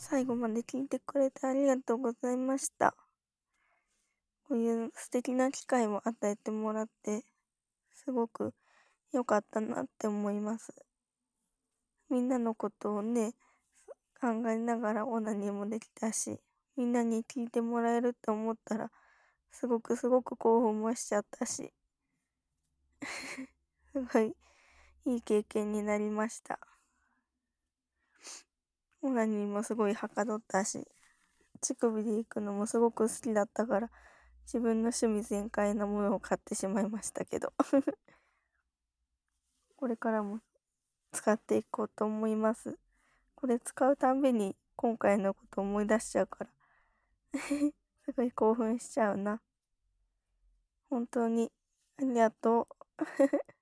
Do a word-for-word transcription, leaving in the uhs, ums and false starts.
最後まで聞いてくれてありがとうございました。こういう素敵な機会を与えてもらって、すごく良かったなって思います。みんなのことをね、考えながらオナニーもできたし、みんなに聞いてもらえると思ったら、すごくすごく興奮もしちゃったし、すごいいい経験になりました。オナニーもすごいはかどったし、乳首で行くのもすごく好きだったから、自分の趣味全開なものを買ってしまいましたけど。これからも使っていこうと思います。これ使うたんびに今回のこと思い出しちゃうから。すごい興奮しちゃうな。本当にありがとう。